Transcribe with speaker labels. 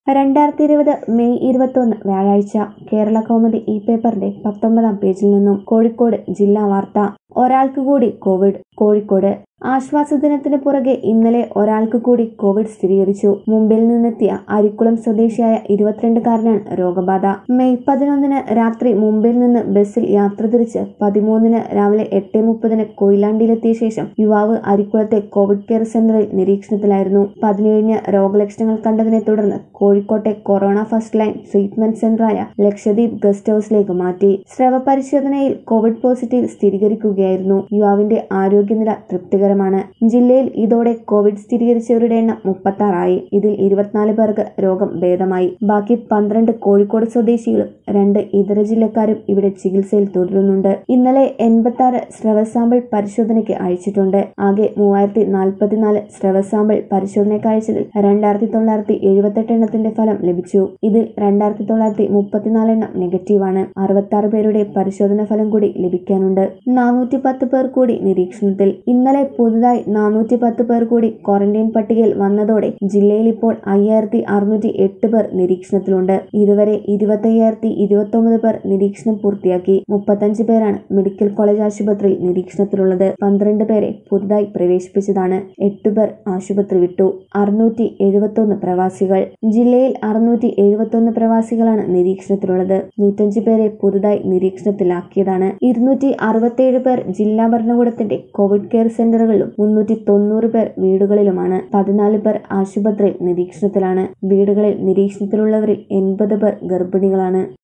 Speaker 1: 2020 May 21 വ്യാഴാഴ്ച കേരള കൗമുദി ഈ പേപ്പറിന്റെ 19-ാം പേജിൽ നിന്നും കോഴിക്കോട് ജില്ലാ വാർത്ത. ഒരാൾക്ക് കൂടി കോവിഡ്. കോഴിക്കോട് ആശ്വാസദിനത്തിന് പുറകെ ഇന്നലെ ഒരാൾക്ക് കൂടി കോവിഡ് സ്ഥിരീകരിച്ചു. മുംബൈയിൽ നിന്നെത്തിയ അരിക്കുളം സ്വദേശിയായ 22-കാരനാണ് രോഗബാധ. മെയ് 11-ന് രാത്രി മുംബൈയിൽ നിന്ന് ബസ്സിൽ യാത്ര തിരിച്ച് 13-ന് രാവിലെ 8:30-ന് കൊയിലാണ്ടിയിലെത്തിയ ശേഷം യുവാവ് അരിക്കുളത്തെ കോവിഡ് കെയർ സെന്ററിൽ നിരീക്ഷണത്തിലായിരുന്നു. 17-ന് രോഗലക്ഷണങ്ങൾ കണ്ടതിനെ തുടർന്ന് കോഴിക്കോട്ടെ കൊറോണ ഫസ്റ്റ് ലൈൻ ട്രീറ്റ്മെന്റ് സെന്ററായ ലക്ഷദ്വീപ് ഗസ്റ്റ് ഹൌസിലേക്ക് മാറ്റി. സ്രവ പരിശോധനയിൽ കോവിഡ് പോസിറ്റീവ് സ്ഥിരീകരിക്കുകയായിരുന്നു. യുവാവിന്റെ ആരോഗ്യനില തൃപ്തികരമാണ്. ജില്ലയിൽ ഇതോടെ കോവിഡ് സ്ഥിരീകരിച്ചവരുടെ എണ്ണം 36 ആയി. ഇതിൽ 24 പേർക്ക് രോഗം ഭേദമായി. ബാക്കി 12 കോഴിക്കോട് സ്വദേശികളും 2 ഇതര ജില്ലക്കാരും ഇവിടെ ചികിത്സയിൽ തുടരുന്നുണ്ട്. ഇന്നലെ 86 സ്രവ സാമ്പിൾ പരിശോധനയ്ക്ക് അയച്ചിട്ടുണ്ട്. ആകെ 3044 സ്രവ സാമ്പിൾ പരിശോധനയ്ക്ക് അയച്ചതിൽ 2978 എണ്ണത്തിന്റെ ഫലം ലഭിച്ചു. ഇതിൽ 2934 എണ്ണം നെഗറ്റീവാണ്. 66 പേരുടെ പരിശോധന ഫലം കൂടി ലഭിക്കാനുണ്ട്. 410 പേർ കൂടി നിരീക്ഷണത്തിൽ. ഇന്നലെ പുതുതായി 410 പേർ കൂടി ക്വാറന്റൈൻ പട്ടികയിൽ വന്നതോടെ ജില്ലയിൽ ഇപ്പോൾ 5608 പേർ നിരീക്ഷണത്തിലുണ്ട്. ഇതുവരെ 25029 പേർ നിരീക്ഷണം പൂർത്തിയാക്കി. 35 പേരാണ് മെഡിക്കൽ കോളേജ് ആശുപത്രിയിൽ നിരീക്ഷണത്തിലുള്ളത്. 12 പേരെ പുതുതായി പ്രവേശിപ്പിച്ചതാണ്. 8 പേർ ആശുപത്രി വിട്ടു. 671 പ്രവാസികൾ. ജില്ലയിൽ 671 പ്രവാസികളാണ് നിരീക്ഷണത്തിലുള്ളത്. 105 പേരെ പുതുതായി നിരീക്ഷണത്തിലാക്കിയതാണ്. 267 പേർ ജില്ലാ ഭരണകൂടത്തിന്റെ കോവിഡ് കെയർ സെന്ററുകളിലും 390 പേർ വീടുകളിലുമാണ്. 14 പേർ ആശുപത്രിയിൽ നിരീക്ഷണത്തിലാണ്. വീടുകളിൽ നിരീക്ഷണത്തിലുള്ളവരിൽ 80 പേർ ഗർഭിണികളാണ്.